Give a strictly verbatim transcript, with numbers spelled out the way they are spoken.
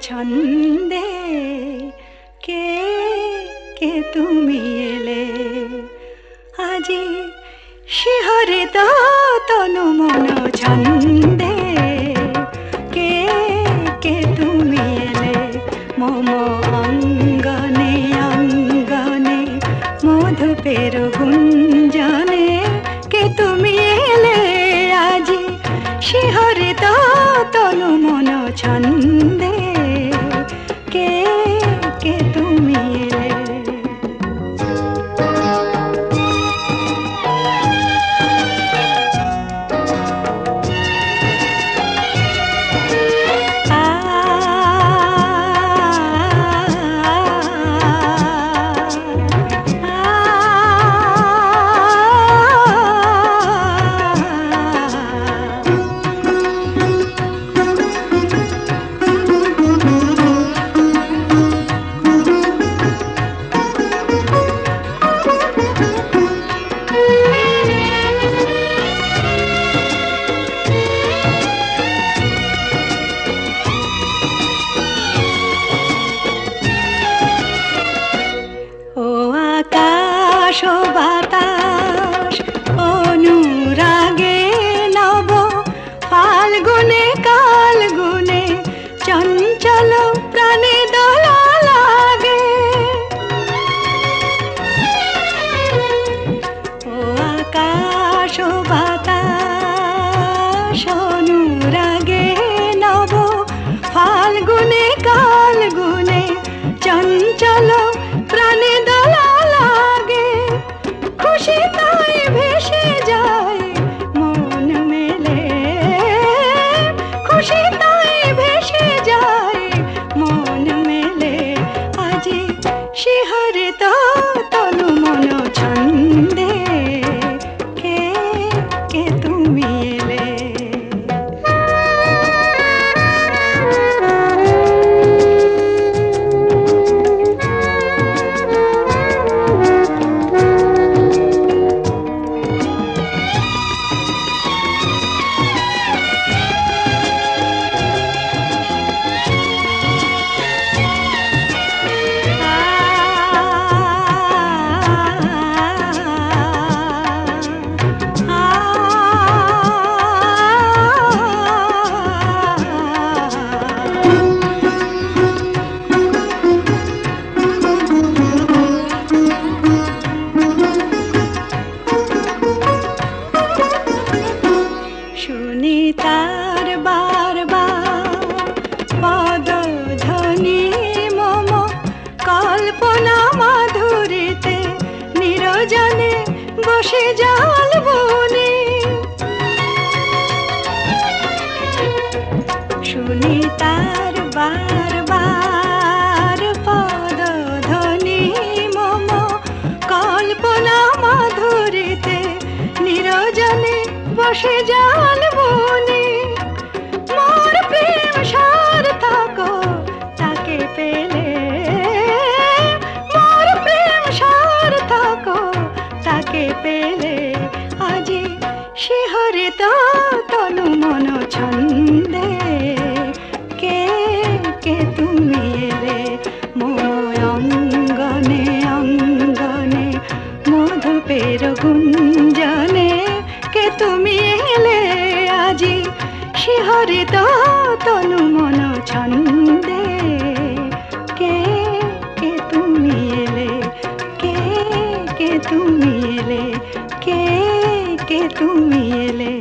ছন্দে কে কে তুমি এলে আজি শিহরিত তনু মন ছন্দে কে কে তুমি এলে মম অঙ্গনে অঙ্গনে মধুপের গুঞ্জনে কে তুমি এলে আজি শিহরিত তনু মন ছন্দে কে কে তুমি এলে বাতাস অনুরাগে নব ফাল্গুনে কালগুনে চঞ্চল প্রাণে দোলা লাগে ও আকাশ বাতাস অনুরাগে নব ফাল্গুনে কালগুনে চঞ্চল প্রাণে দোলা খুশি তাই ভেসে যায় মন মেলে খুশি তাই ভেসে যায় মন মেলে আজি শিহরিত তনু মন ছন্দে কে কে তুমি এলে তার বারবার পদধ্বনি মম কল্পনা মাধুরীতে নিরজনে বসে জল বনে শুনি তার বারবার পদধ্বনি মম কল্পনা মাধুরীতে নিরজনে বসে জল বনে মোর প্রেম সার্থক তাকে পেলে মোর প্রেম সার্থক তাকে পেলে আজি শিহরিত তনু মন ছন্দে কে কে তুমি এলে মোর অঙ্গনে অঙ্গনে মধুপের গুঞ্জনে কে তুমি এলে আজি শিহরিত তনু মন ছন্দে কে কে তুমি এলে কে কে তুমি এলে কে কে তুমি এলে